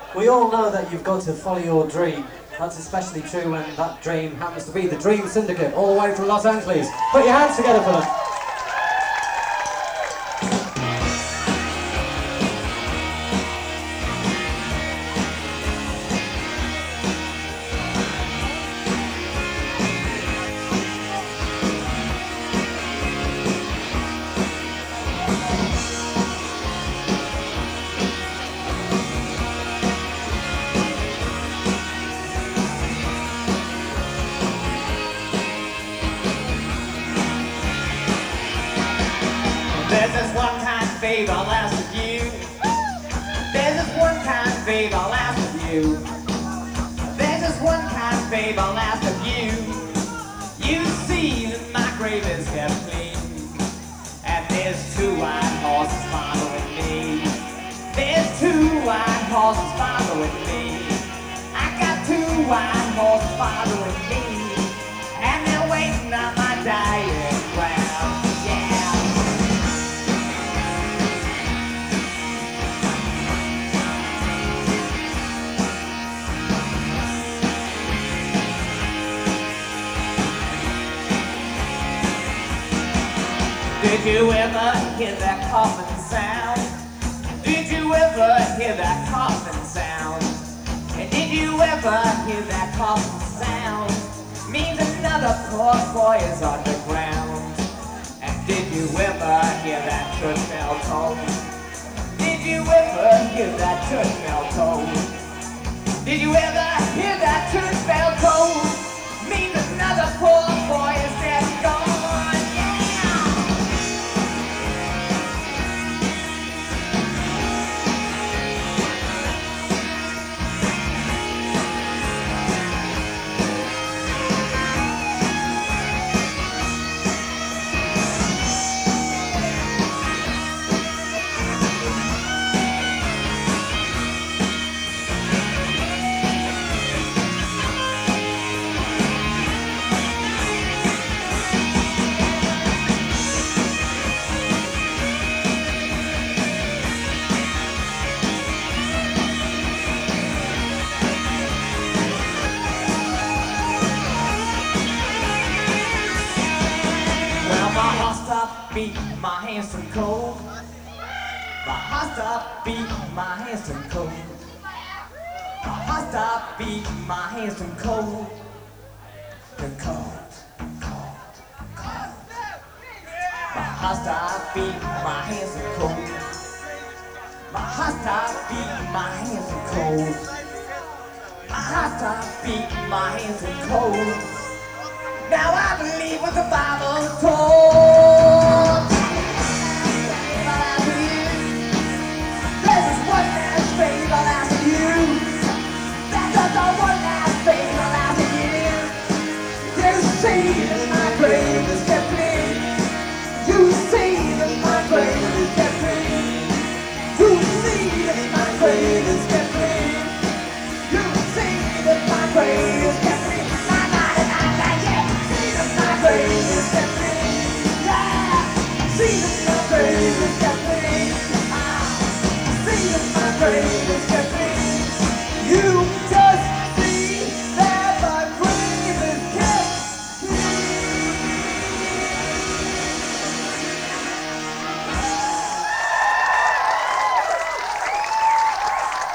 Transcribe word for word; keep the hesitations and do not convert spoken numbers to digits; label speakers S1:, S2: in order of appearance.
S1: We all know that you've got to follow your dream. That's especially true when that dream happens to be the Dream Syndicate, all the way from Los Angeles. Put your hands together for them.
S2: There's this one kind of babe I'll ask of you. There's this one kind of babe I'll ask of you. There's this one kind of babe I'll ask of you. You see that my grave is kept clean, and there's two white horses following me. There's two white horses following me. I got two white horses following me, and they're waiting on my dying ground. Did you ever hear that coffin sound? Did you ever hear that coffin sound? And did you ever hear that coffin sound? Means another poor boy is underground. And did you ever hear that church bell toll? Did you ever hear that church bell toll? Did you ever hear that church bell toll? Means another poor boy is dead and gone. My heart stopped beating, my hands turned cold. My heart stopped beating, my hands turned cold. My heart stopped beating, my hands turned cold. Turned cold, cold, cold. My heart stopped beating, my hands turned cold. My heart stopped beating, my hands turned cold. My heart stopped beating, my hands turned cold. Now I believe what the Bible told.